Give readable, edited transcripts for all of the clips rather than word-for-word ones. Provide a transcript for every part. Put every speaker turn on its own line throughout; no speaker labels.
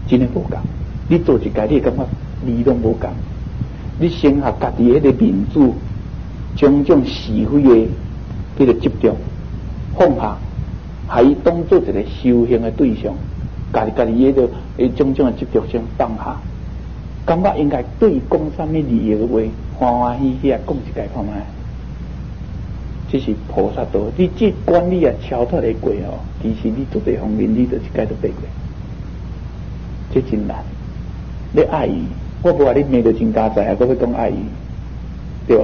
真诶无共。你做一家，你感觉你拢无共。你先学家己迄个民主，种种是非诶迄个执着放下，还伊当做一个修行诶对象，家己迄个种种诶执着先放下。感觉应该对讲啥物利益诶话，欢欢喜喜啊讲一家看卖。这是菩萨道，你这管理啊超脱会过哦，其实你做这方面你就一概都背过，这真难。你爱伊，我无话你骂到真加载啊，我要讲爱伊，对吧？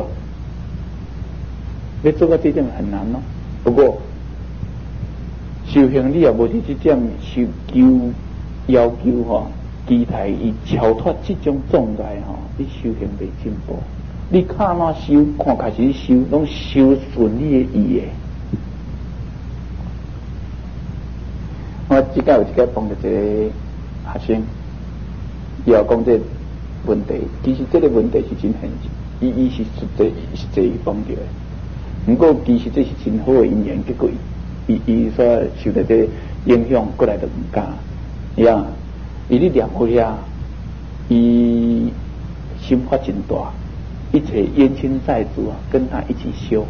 你做到这点很难咯。不过修行你也无是这点修求要求吼，期待伊超脱这种障碍吼，你修行袂进步。你看哪修，看开始修，拢修顺你的意的。我即个有一个碰到一个学生，伊要讲这问题，其实这个问题是真现实，伊是实际碰到的。不过其实这是真好的因缘，结果伊所受到这影响，过来就唔敢。呀，伊咧念好遐，伊心发真大。一切冤亲债主啊，跟他一起修。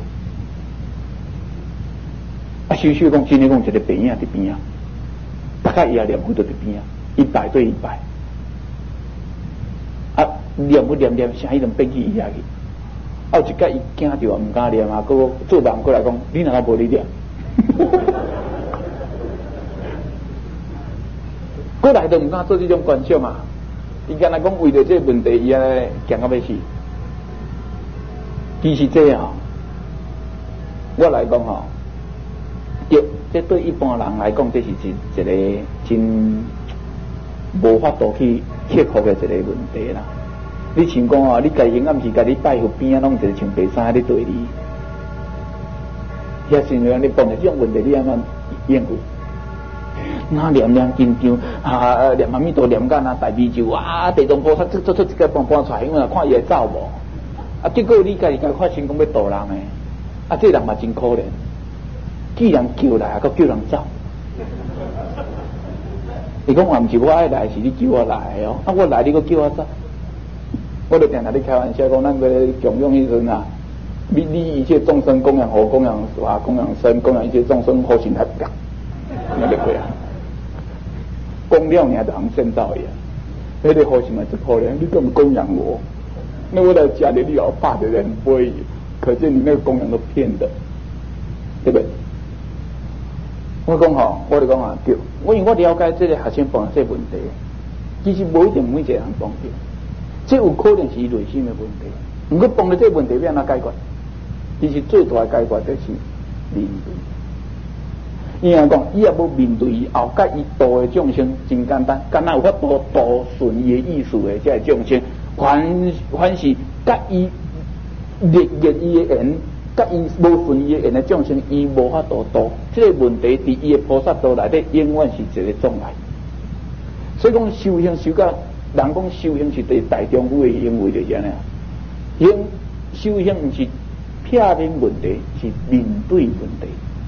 啊，修讲真诶讲，一个病影伫边啊，大概伊也念佛都伫边啊，100对100。啊，念啥伊就变去伊遐去。啊，有一个伊惊着唔敢念啊，佫做人过来讲，你哪个无你念？过来都唔敢做这种观想啊！伊敢若讲为着这个问题，伊安惊到要死。其实这样，我来讲吼，这对一般人来讲，这是一个真无法度去克服的一个问题啦。你像讲哦，你家己暗时家己拜佛边啊，拢一个穿白衫咧对你，遐是让你碰到这种问题，你安怎应付？那念紧张啊，念阿弥陀念干啊，大悲咒啊，地藏菩萨做一个搬出来，因为看伊会走无。啊！结果你家己发心讲要度人诶，啊！这人嘛真可怜，既然叫来，还叫人走。你讲话唔是我爱来，是你叫我来哦。啊！我来你佫叫我走，我就定下咧开玩笑讲，咱个供养迄阵啊，你一切众生供养佛、供养法、供养僧、供养一切众生，好心来讲，那就对啊。供了你还就通先走呀？那个好心嘛真可怜，你根本供养我。那我来家里你要怕的人不会，可见你那个供养都骗的，对不对？我讲吼，我就讲啊，对，因为我了解这个学生碰到这问题，其实无一定每一个人碰到，这有可能是内心的问题。如果碰到这问题要安怎解决？其实最大的解决就是面对。因为讲，伊也无面对以后，甲伊度的众生真简单，敢若有法度顺伊的意思的这众生。凡是甲伊逆伊的缘，甲伊无顺伊的缘的众生，伊无法度度。这个问题伫伊的菩萨道内底，永远是一个障碍。所以讲修行修到，人讲修行是对大丈夫的行为就是安尼。修行毋是撇面问题，是面对问题。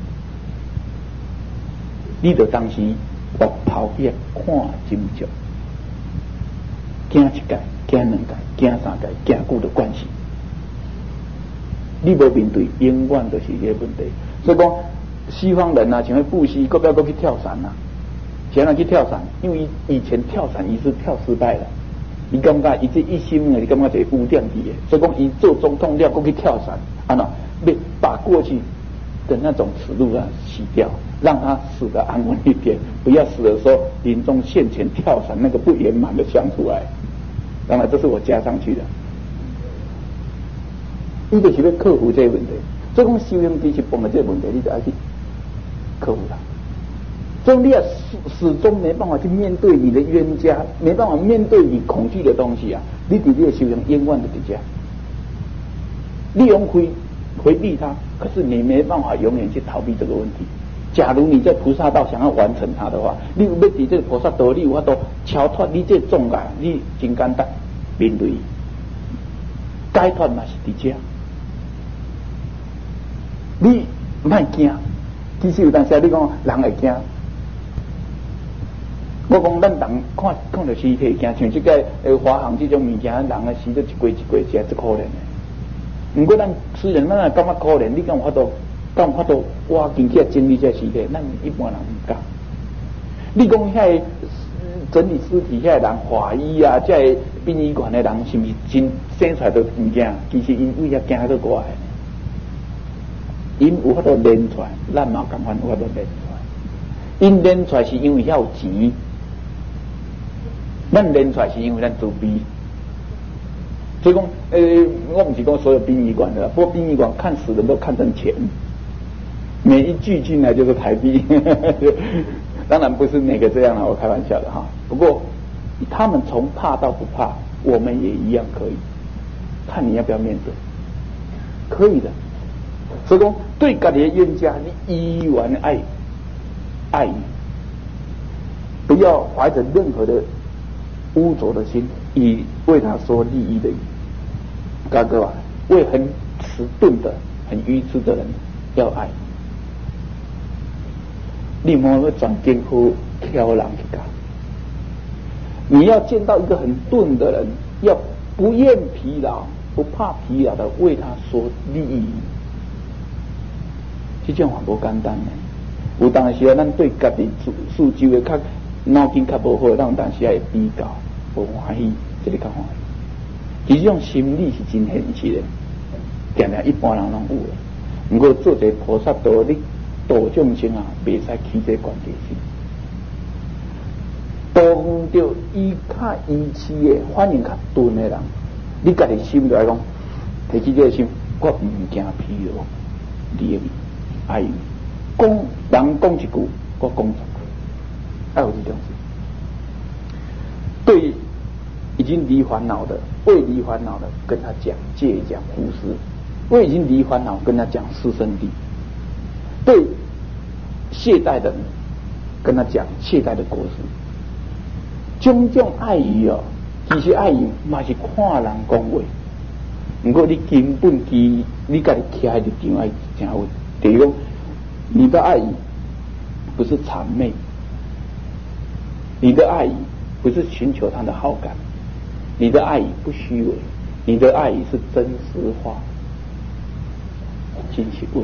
你着当时回头去看真足，惊一届。惊2届，惊3届，惊久的关系，你无面对，永远都是这个问题。所以讲，西方人啊，像去布施，搁不要去跳伞啊，想要去跳伞，因为以前跳伞伊是跳失败了，伊感觉伊这一心呢，伊感觉这污点去的，所以讲伊做总统了，搁去跳伞，啊喏，要把过去的那种耻辱啊洗掉，让他死得安稳一点，不要死的时候临终现前跳伞那个不圆满的想出来。当然，这是我加上去的。一个是要克服这个问题，所以讲修行其实碰到这个问题，你就要去克服它。所以你也始终没办法去面对你的冤家，没办法面对你恐惧的东西啊！你伫这个修行永远的底下，你用回避它，可是你没办法永远去逃避这个问题。假如你在菩萨道想要完成它的话，你有要伫这个菩萨道，你有法度超脱你这障碍，你真简单面对，解脱嘛是伫这。你莫惊，其实有当时你讲人会惊， 我讲咱人看到尸体惊，像即个华航这种物件，人啊死得一过一过，实在真可怜的。不过咱虽然咱也感觉可怜，你敢有法度挖进去整理这尸体，咱一般人唔敢。你讲遐整理尸体遐人，法医啊，这殡仪馆的人，是不是真生出来都唔惊？其实因为遐惊得过来，因有法度练出来，咱嘛共款有法度练出来。因练出来是因为遐有钱。咱练出来是因为咱自卑，所以讲，我不是讲所有殡仪馆的，不过殡仪馆看死人都看成钱，每一句进来就是台币，当然不是每个这样了，我开玩笑的哈。不过他们从怕到不怕，我们也一样可以，看你要不要面对，可以的。所以讲，对家里的冤家，你依然爱，不要怀着任何的污浊的心，以为他说利益的大哥啊，为很迟钝的、很愚痴的人要爱，你莫要转肩乎挑人去干。你要见到一个很钝的人，要不厌疲劳、不怕疲劳的为他说利益，这种话不简单呢。有当时啊，咱对家己四周的较脑筋较无好，咱有当时也会比较。不欢喜，这个较欢喜。其实这种心理是真现实的，定定一般人拢有的。不过做一菩萨道，你度众生啊，袂使起这关键性。度到伊较愚痴的，反应较钝的人，你家己心就来讲，提起这个心，我唔惊疲劳，利爱伊。讲人讲一句，我讲10句，爱有这种事。对已经离烦恼的，未离烦恼的，跟他讲戒讲布施；未已经离烦恼，跟他讲施生地；对懈怠的人，跟他讲懈怠的果实。种种爱语哦，其实爱语嘛是看人讲话，不过你根本你家己徛喺地方爱真好。比如讲，你的爱语不是谄媚，你的爱语不是寻求他的好感，你的爱语不虚伪，你的爱语是真实化、真实话。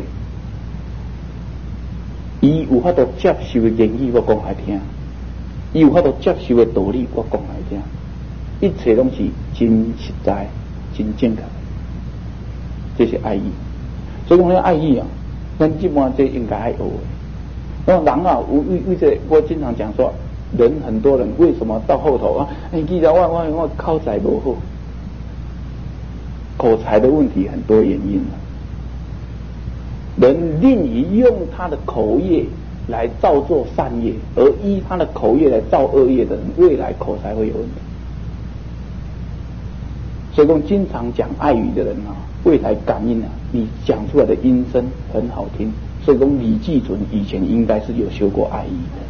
伊有法度接受的言语，我讲来听；伊有法度接受的道理，我讲来听。一切拢是真实在、真正确，这是爱意。所以讲，爱意啊，咱基本上这应该爱学的。那人啊，为这我经常讲说。人很多人为什么到后头啊？记得我口才不好，口才的问题很多原因啊。人宁于用他的口业来造作善业，而依他的口业来造恶业的人，未来口才会有问题。所以说，经常讲爱语的人啊，未来感应啊，你讲出来的音声很好听。所以说，李济准以前应该是有修过爱语的。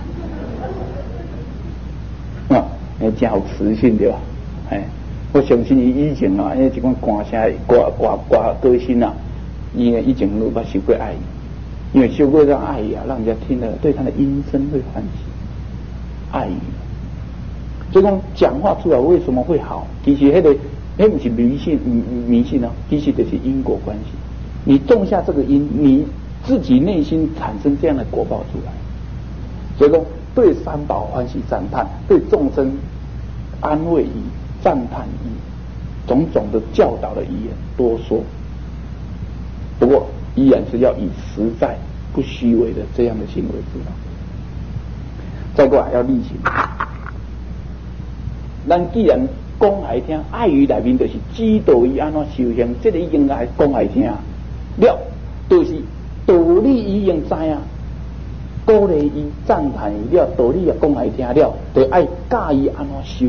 真有磁性对吧？我相信伊以前啊，因为这款歌声、歌星啊，以前都捌受过爱，因为受过这爱啊，让人家听了对他的音声会欢喜，爱。所以讲讲话出来为什么会好？其实那不是迷信啊，其实就是因果关系。你种下这个因，你自己内心产生这样的果报出来。所以讲。对三宝欢喜赞叹，对众生安慰语、赞叹语，种种的教导的语言多说。不过依然是要以实在、不虚伪的这样的行为指导。再过来要力行。咱既然讲来听，爱语内面就是指导伊安怎修行，这个已经来讲来听了，就是道理已经知啊。鼓励伊、赞叹伊了，道理也讲来听了，就爱教伊安怎修。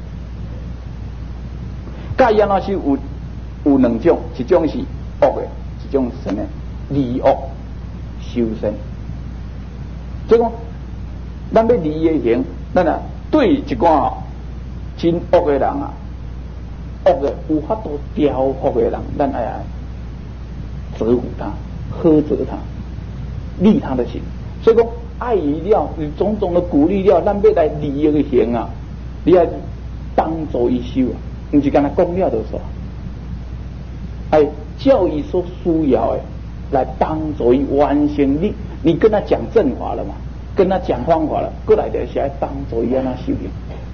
教伊安怎修有两种，一种是恶的，一种是什么？离恶修身。所以讲，咱要离业行，咱啊对一寡真恶的人啊，恶的有法度雕恶的人，咱爱责护他、呵责他、利他的心。所以讲， 爱伊了，种种的鼓励了，咱要来利益的行啊，你要帮助伊修啊，唔是干那讲了就算。哎，教育所需要的，来帮助伊完成你跟他讲正法了嘛，跟他讲方法了，过来就是来帮助伊安那修行。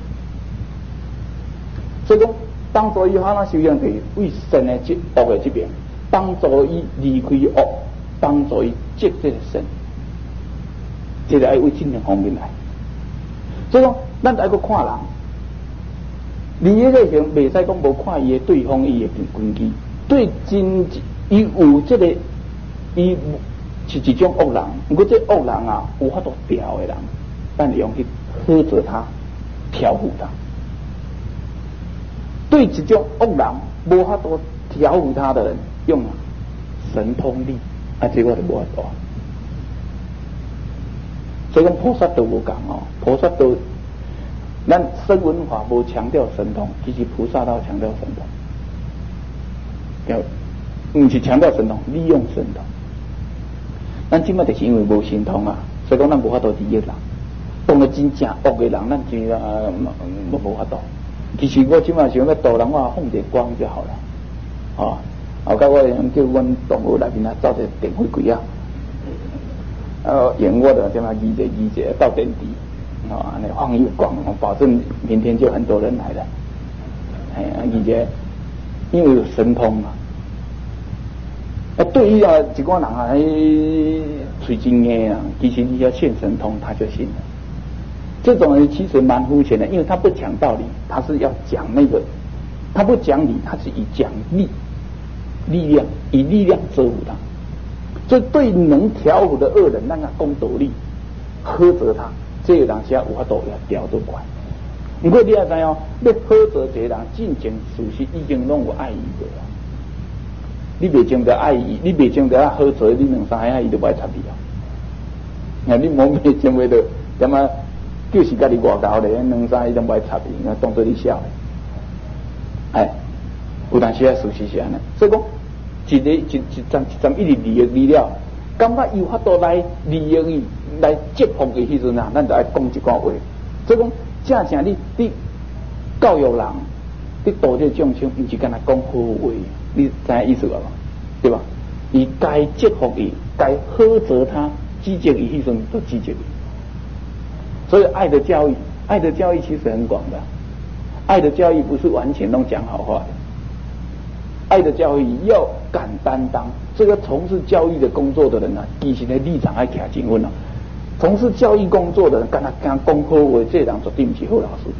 所以讲，帮助伊安那修行，就是为善的恶的这边，帮助伊离开恶，帮助伊积这个善。这个要为正方面来，所以讲，咱来个看人，利益个行，袂使讲无看伊的对方伊的根基，对真伊有这个，伊是一种恶人，不过这恶人啊，有法度调的人，咱用去呵责他，调伏他。对一种恶人无法度调伏他的人，用神通力，啊，这个就无法度。所以讲菩萨道无讲哦，菩萨道，咱声闻法无强调神通，其实菩萨道强调神通，不是强调神通，利用神通。咱即摆就是因为无神通啊，所以讲咱无法度利益人。当个真正恶的人，咱真无法度。其实我即摆想要度人，我放点光就好了，哦，后甲我叫阮同学来面啊，走一个电火柜啊。演我的这么一节到点底，啊，那放一光，保证明天就很多人来了。哎呀，一节因为有神通嘛，对于啊一个人啊，嘴真硬啊，其实你要欠神通，他就信了。这种人其实蛮肤浅的，因为他不讲道理，他是要讲那个，他不讲理，他是以讲力量，以力量遮护他。所以对能调伏的恶人，让他攻斗力，呵责他，这个人才有法度要调得快。不过你要知哦，要呵责这个人，进前事实已经拢有爱伊过了。你未经得爱伊，你未经得啊呵责，你两三下伊就不爱插你啊。你冇未经为着点啊，就是家己外交咧，两三下伊都不爱插你，当作你笑的。哎，有当时啊，事实是安尼，所以讲。一站一直利益你了，感觉有法度来利益伊，来折服伊迄阵啊，咱就爱讲一寡话。所以讲，正正你教育人，你度这众生，毋是干那讲好话，你知影意思吧？对吧？伊该折服伊，该呵责他，指责伊迄阵就指责伊。所以爱的教育其实很广的，爱的教育不是完全都讲好话的。爱的教育要敢担当，这个从事教育的工作的人啊，其实的立场还徛真稳啊。从事教育工作的人，跟他讲好话，这人绝对不是好老师。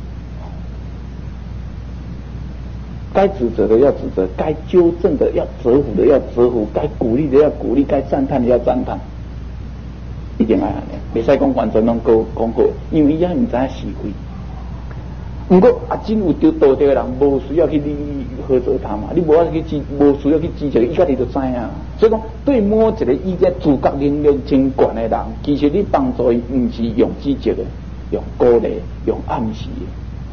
该指责的要指责，该纠正的要责服的要责服，该鼓励的要鼓励，该赞叹的要赞叹，一定爱安尼，袂使讲完全拢讲好，因为伊也唔知影是非。不过啊，真有着道德的人，无需要去你呵责他嘛，你无需要去指责，伊家己就知影。所以讲，对某一个伊个自觉能力真悬的人，其实你帮助伊，唔是用指责的，用鼓励，用暗示的。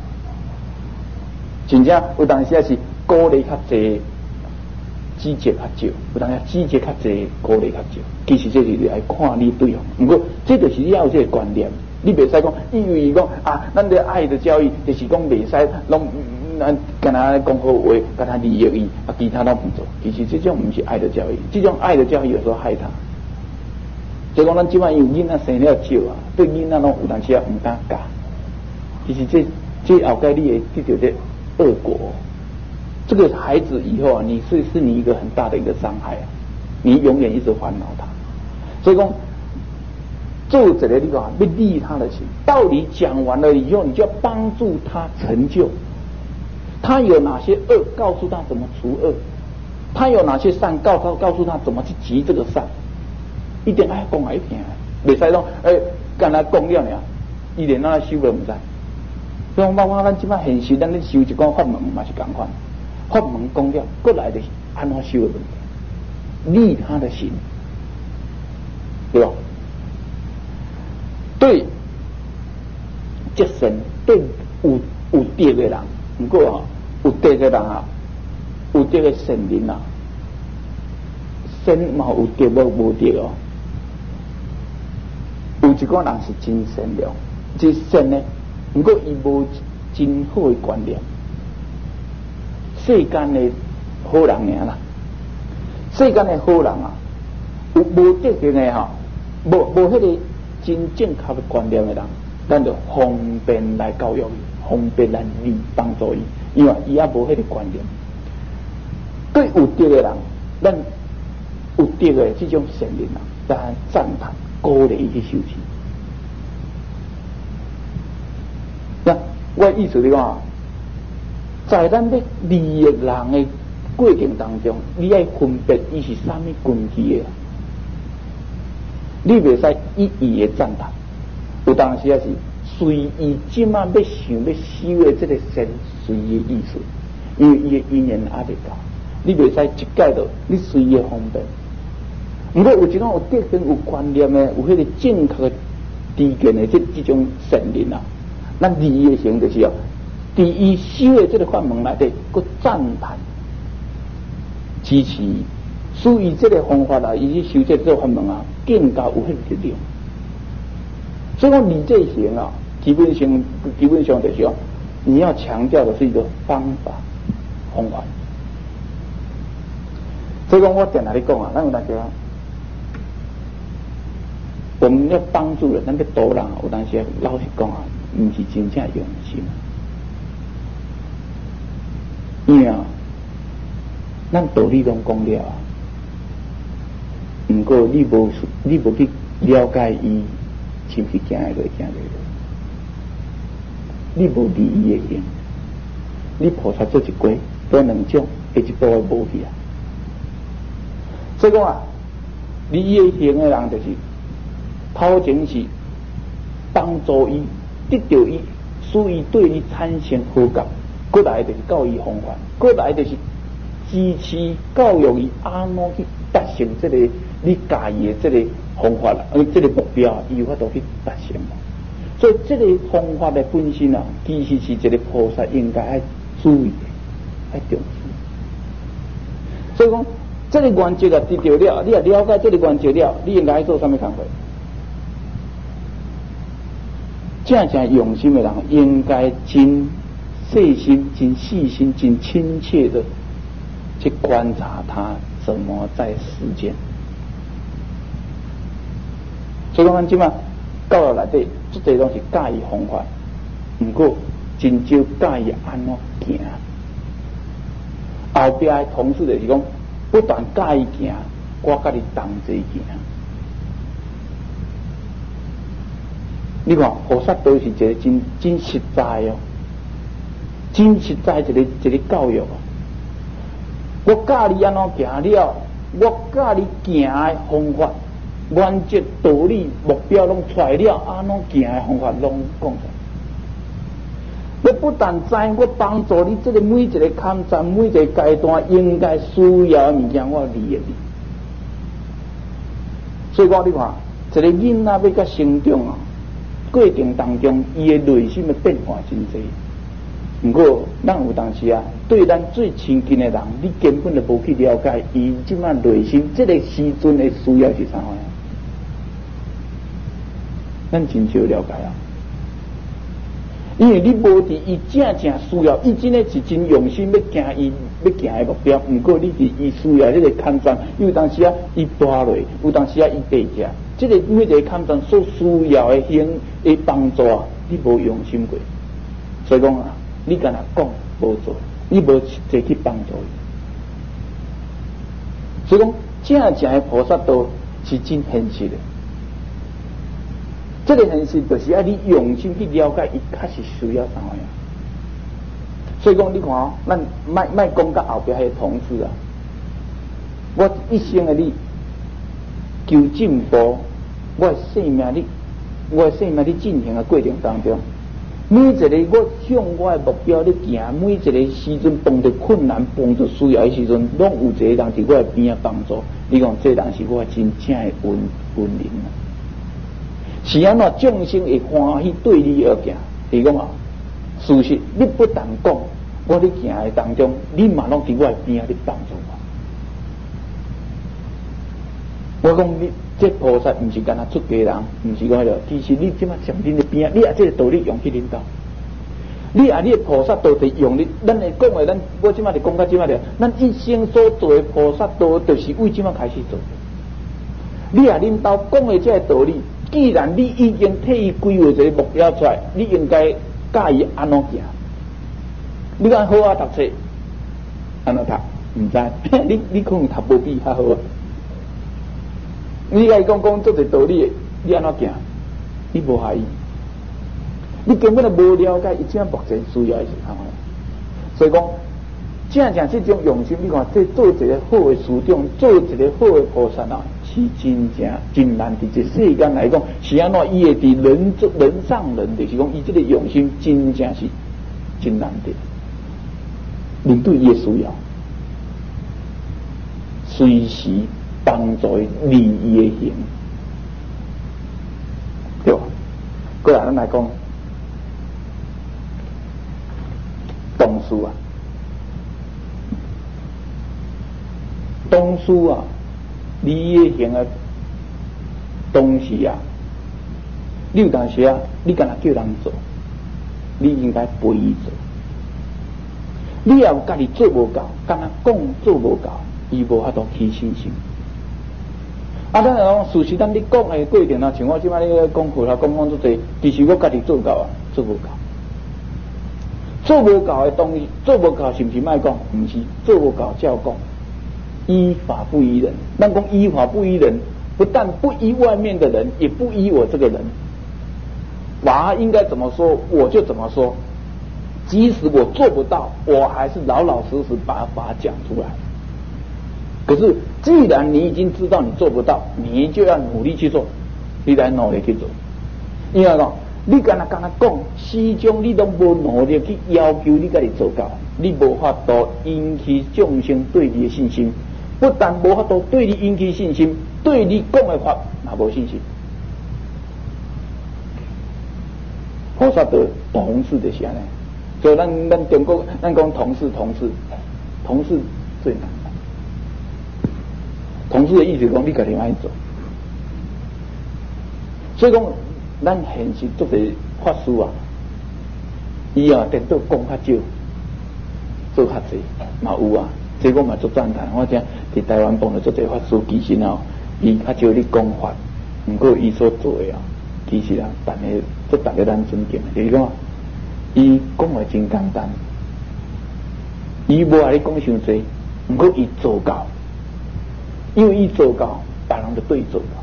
真正有当时也是鼓励较济，指责较少；有当时指责较济，鼓励较少。其实这是来看你对方。不过，这就是你要有这个观念。你袂使讲，因为讲啊，咱的爱的教育就是讲袂使拢跟他讲好话，跟他利益伊，啊，其他都不做。其实这种不是爱的教育，这种爱的教育有时候害他。所以讲，咱即摆有囡仔生了少啊，对囡仔拢有当时也唔敢教。其实这后盖你会得到这恶果。这个孩子以后啊，你是你一个很大的一个伤害啊，你永远一直烦恼他。所以讲。做这个你讲要利他的心，道理讲完了以后，你就要帮助他成就。他有哪些恶，告诉他怎么除恶；他有哪些善，告诉他怎么去积这个善。一定爱讲来听，袂使讲干那讲了呢，伊连那修都唔知。所以包括咱即摆现实，咱咧修一个法门嘛是共款，法门讲了，过来的安怎修的问题，利他的心，对吧？对，这神对有德的人，不过啊，有德的人啊，有德的圣人啊，神嘛有德无德哦，有一个人是真善良，真善呢，不过伊无真好的观念。世间的好人尔啦，世间的好人啊，有无德行的哈，无迄个真正确的观念的人，咱就方便来教育伊，方便来帮助伊，因为伊也无迄个观念。对有德的人，咱有德的这种善人啊，咱赞叹鼓励伊去修持。那我意思是讲，在咱要利益人的过程当中，你要分别伊是啥物根基的，你袂使一意的赞叹，有当时也是随伊即马要想要修的这个善，随伊的意思，因为伊的因缘还未到，你袂使一概的你随伊的方便。不过有一种有德行、有观念的、有迄个正确的知见的这种善人啊，咱利益行就是哦，伫伊修的这个法门内底，佮赞叹、支持，使伊这个方法啊，伊去修这个法门啊，更加有迄个力量。所以讲理这行啊，基本上就是哦，你要强调的是一个方法、方法。所以讲我点哪里讲啊？咱有大家。我们要帮助人，咱要导人，有当时老实讲啊，唔是真正用心。因为啊，咱道理拢讲了，不过你无去了解伊，是不是行会落？你无利益的行，你菩萨做一轨，多两种，下一步无去啊。所以讲啊，利益行的人就是。头前是帮助伊得到伊，使伊对你产生好感；过来就是教伊方法，过来就是支持教育伊安怎去达成这个你家己的这个方法啦，这个目标伊有法度去达成。所以这个方法的本身啊，其实是一个菩萨应该爱注意的，爱重视。所以讲这个原则啊，得到了，你也了解这个原则了，你应该做什么工作？正用心的人，应该真细心、真细心、真亲切的去观察他怎么在实践。所以讲，咱即马教育内底，这些东西教伊方法，不过真少教伊安怎行。后边的同事就是讲，不但教伊行，我甲你同齐行。你看，菩萨都是一个真实在哦，真实在一个教育哦。我教你安怎行了，我教你行的方法、原则、道理、目标拢出来了，安怎行的方法拢讲出来。我不但知，我帮助你这个每一个坎站、每一个阶段应该需要的物件，我理解你。所以讲，你看，一个囡仔要甲成长啊。过程当中，伊的内心的变化真多。不过，咱有当时啊，对咱最亲近的人，你根本就无去了解伊即摆内心这个时阵的需要是啥样。咱真少了解啊，因为你无伫伊正需要，伊真的是真用心要行伊要行的目标。不过，你伫伊需要这个看重，有当时啊，伊跋落，有当时啊，伊白食。这个每一个看重所需要的行的帮助啊，你无用心过，所以讲啊，你敢若讲无做，你无坐去帮助伊。所以讲，正的菩萨道是真现实的。这个现实就是要你用心去了解，伊确实需要啥样。所以讲，你看哦，咱卖讲到后边迄个同事啊，我一生的你。求进步，我的生命伫进行的过程当中，每一个我向我的目标咧行，每一个时阵碰到困难、碰到需要的时阵，拢有一个人伫我的边啊帮助。你讲这人是我真正的恩人啊！是安怎众生会欢喜对你而行？是讲啊，事实你不但讲，我咧行的当中，你嘛拢伫我的边啊咧帮助我。 我讲你这菩萨不是干那出家人，不是讲迄个，其实你即马上恁的边，你也这个道理用去领导。你啊，你的菩萨道是用你，咱会讲的，我即马就讲到即马了。咱一生所做的菩萨道，就是为即马开始做。你啊，领导讲的这个道理，既然你已经替伊规划一个目标出来，你应该教伊安怎行。你讲好啊，读册安怎读？唔知，你可能读无比较好啊。你甲伊讲做一个道理，你安怎行？你无下伊，你根本就无了解伊怎目前需要的是啥。所以讲，正这种用心，你看，这做一个好的师长，做一个好的菩萨啊，是真难。伫这世间来讲，是安怎伊会伫人上人，就是讲伊这个用心，真正是真难得。面对伊的需要，随时帮助利益的行，对吧？过来咱来讲，东书啊，东书啊，利益的行的东西啊，你有当时啊，你干那叫人做，你应该陪伊做。你也有家己做无够，干那讲做无够，伊无法度起信心。啊，咱讲事实，咱你讲的过程啊，像我即摆咧讲课啦，讲做侪，其实我家己做够啊，做无够。做无够的东西，做无够是毋是卖讲？毋是，做无够照讲。依法不依人，咱讲依法不依人，不但不依外面的人，也不依我这个人。法应该怎么说，我就怎么说。即使我做不到，我还是老老实实把法讲出来。可是，既然你已经知道你做不到，你就要努力去做，你来努力去做。因为讲，你干那讲，始终你都无努力去要求你家己做到，你无法度引起众生对你的信心。不但无法度对你引起信心，对你讲的法也无信心。菩萨的同事就是安尼。所以咱中国，咱讲同事最难。同事的意思讲，你家己爱做。所以讲，咱现实做个法师啊，伊啊，电脑讲较少，做较济嘛有啊。这我嘛做赞叹，我听伫台湾碰到做这法师，其实啊，伊较少咧讲法，不过伊所做的啊，其实啊，大家咱尊敬的，就是讲。伊讲话真简单，伊无爱你讲伤济，不过伊做到，因为伊做到，别人就对伊做到。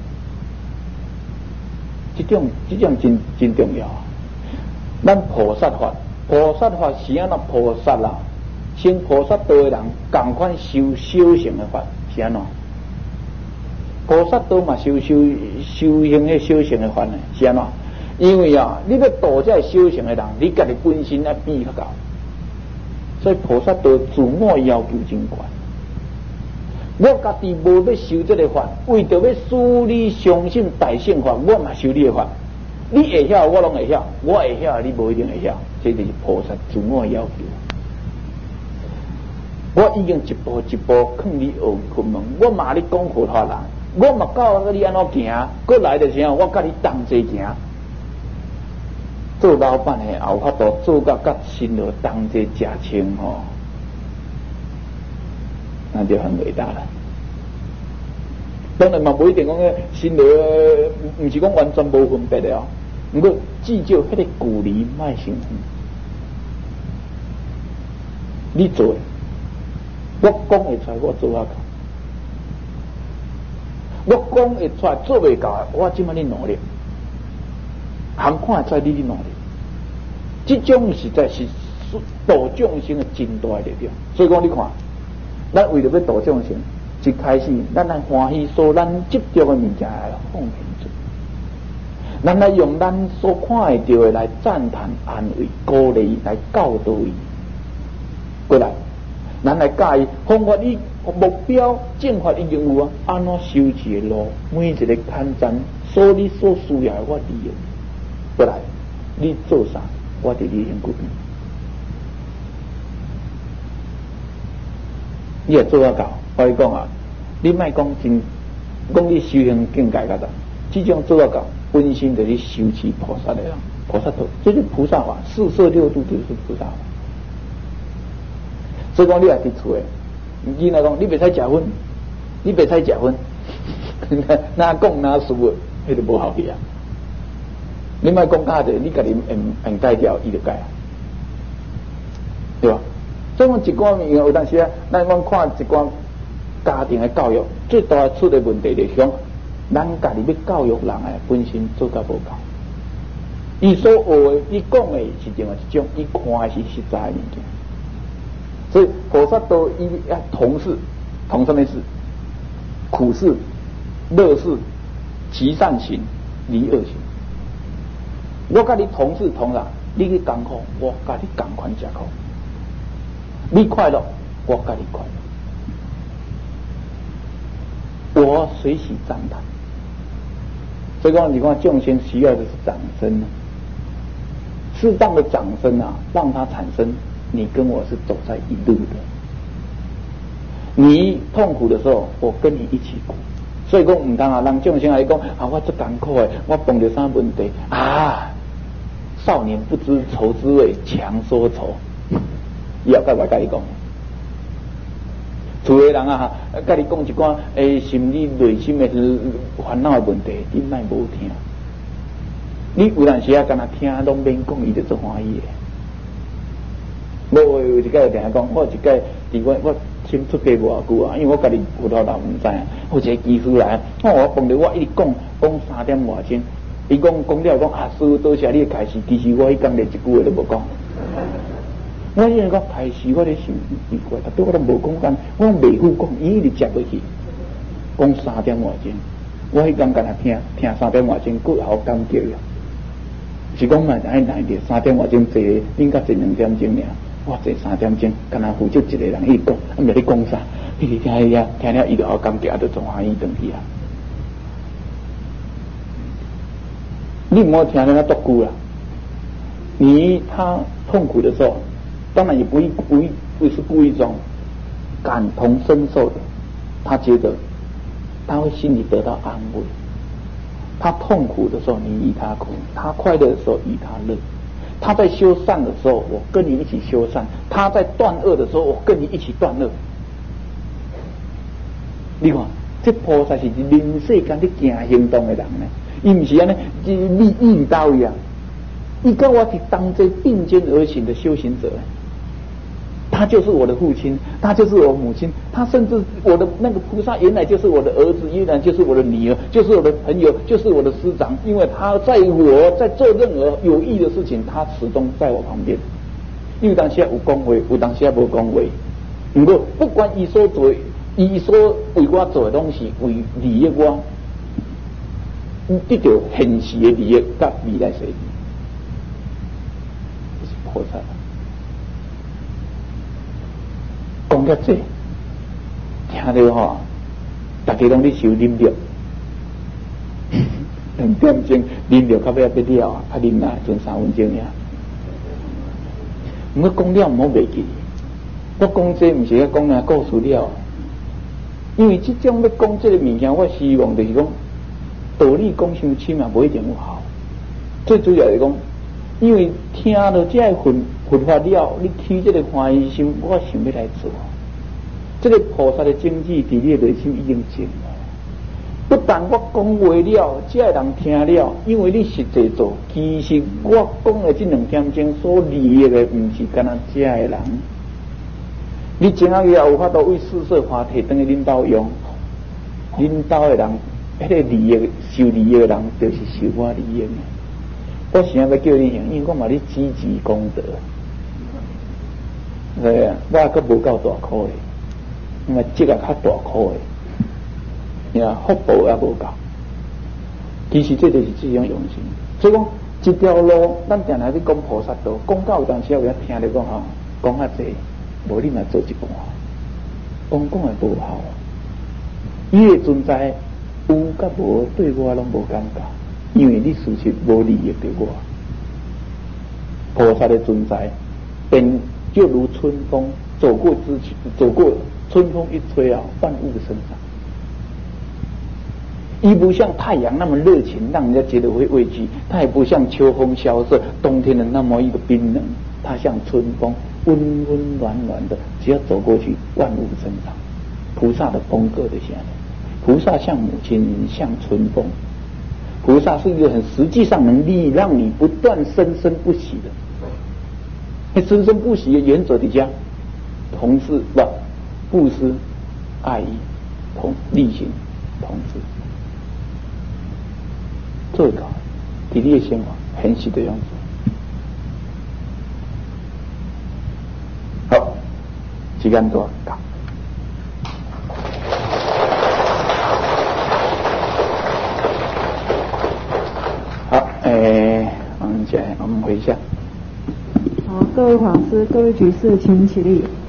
这种真重要。咱菩萨法是安那菩萨啦，成菩萨道的人，共款修小乘的法是安怎？菩萨道嘛修行的小乘的法呢，是安怎？因为啊，你要度这修行的人，你家己本身要比较高，所以菩萨道自我要求真高。我家己无要修这个法，为着要使你相信大乘法，我嘛修你的法。你会晓，我拢会晓；我会晓，你无一定会晓。这就是菩萨自我要求。我已经一步一步劝你学佛门，我嘛你讲佛法啦，我嘛教你安怎行，过来的时候我甲你同齐行。做老板的也有法度做到甲新罗同齐食清吼，那就很伟大了。当然嘛，不一定讲新罗，唔是讲完全无分别的哦。不过至少迄个距离卖成远。你做的，我讲会出来，我做下到；我讲会出来，做未到，我即摆你努力。行看会出来，你努力。这种实在是度众生的真大的力量。所以讲，你看，咱为了要度众生，一开始咱来欢喜所咱执着的物件来放平做，咱来用咱所看会到的来赞叹、安慰、鼓励，来教导伊。过来，咱来教伊方法，伊目标正法已经有啊，安怎修持的路，每一个坎站，所你所需要的我利用。过来，你做啥？我伫你身躯边，你也做得到。我讲啊，你莫讲真讲你修行境界噶的，这种做到到本身就是修持菩萨的人，菩萨道，这是菩萨法，四摄六度就是菩萨法。所以讲你也伫厝诶，囡仔讲你袂使食薰，你袂使食薰，哪讲哪输诶，迄就无效去啊。你莫讲假者，你家己用改掉，伊就改啊，对吧？所以讲一寡面有当时啊，咱讲看一寡家庭的教育，最大出的问题就是讲，咱家己要教育人诶，本身做甲无够。伊所学的，伊讲的是另外一种，伊看的是实在的物件。所以菩萨道伊要同事，同什么事？苦事、乐事、齐善行、离恶行。我甲你同事同啦，你去艰苦，我甲你同款吃苦。你快乐，我甲你快乐。我随喜赞叹。所以讲，你看众生需要的是掌声，适当的掌声啊，让它产生。你跟我是走在一路的，你痛苦的时候，我跟你一起苦。所以讲唔当啊，让众生来讲啊，我这艰苦诶，我碰到啥问题啊？少年不知愁滋味，强说愁。以后甲我甲你讲，厝诶人啊，甲你讲一寡心理内心诶烦恼诶问题，你莫无听。你有阵时啊，干那听拢免讲，伊就做欢喜诶。有一届定定讲，我一届伫我先出家无偌久啊，因为我家己有头人唔知啊，有一个技师来，我碰到我一直讲3点外钟，伊讲了讲啊，师父多谢你的开示，其实我迄天连一句话都无讲。我因为讲开示，我咧想奇怪，对我都无讲，我袂赴讲，伊一直接过去，讲3点外钟，我迄天干那听3点外钟，骨好感激啊。是讲嘛，爱难点3点外钟坐，应该坐2点钟尔。我坐3点钟，干那负责一个人伊讲，毋知你讲啥，伊听了伊就好感激，就从欢喜转去啊。你唔好听人家多久啦。他痛苦的时候，当然也不是故意中感同身受的，他觉得他会心里得到安慰。他痛苦的时候，你与他苦；他快乐的时候，与他乐。他在修善的时候，我跟你一起修善；他在断恶的时候，我跟你一起断恶。你看，这菩萨是人世间在行行动的人呢，伊唔是安尼，你到位啊？伊跟我是当真并肩而行的修行者。他就是我的父亲，他就是我母亲，他甚至我的那个菩萨原来就是我的儿子，原来就是我的女儿，就是我的朋友，就是我的师长。因为他在我在做任何有益的事情，他始终在我旁边。有当时有讲话，有当时无讲话。如果不管伊所做，伊所为我做的东西，为利益我，得到现实的利益甲未来世，这是菩萨。讲到这，听到吼，大家拢咧修忍辱，2点钟忍辱，到尾要了啊，啊忍啊，剩3分钟呀。毋过讲了毋好袂记，我讲这毋是要讲啊故事了，因为这种要讲这个物件，我希望就是讲道理讲伤深啊，无一定有效。最主要是讲，因为听到这个佛法了，你起这个欢喜心，我想要来做。这个菩萨的经济伫你的内心已经尽了。不但我讲话了，这个人听了，因为你实际做，其实我讲的这2点钟所利益的，不是干那这个人。你前下月有法度为四摄法摕等于恁兜用，恁兜的人，迄个利益受利益的人，就是受我利益的。我想要叫你行，因为我嘛咧积极功德。对啊，我阁无够大苦的，因为这个较大苦的，呀，福报也无够。其实这就是这种用心。所以讲，这条路，咱定来咧讲菩萨道，讲到有当时有人听你讲吼，讲较济，无你嘛做一半，讲的无效。伊的存在有甲无对我拢无感觉。因为你事实无利益对我，菩萨的存在，便就如春风走过春风一吹啊，万物生长。 亦不像太阳那么热情，让人家觉得会畏惧；它也不像秋风萧瑟，冬天的那么一个冰冷。它像春风，温温暖暖的，只要走过去，万物生长。菩萨的风格的下来，菩萨像母亲，像春风。菩萨是一个很实际上能力让你不断生生不息的，生生不息的原则底下，同事布施、爱意、力行、同志，做到你的生活很实的样子。好，时间多到。好，我们回一下。
好，各位法师、各位居士，请起立。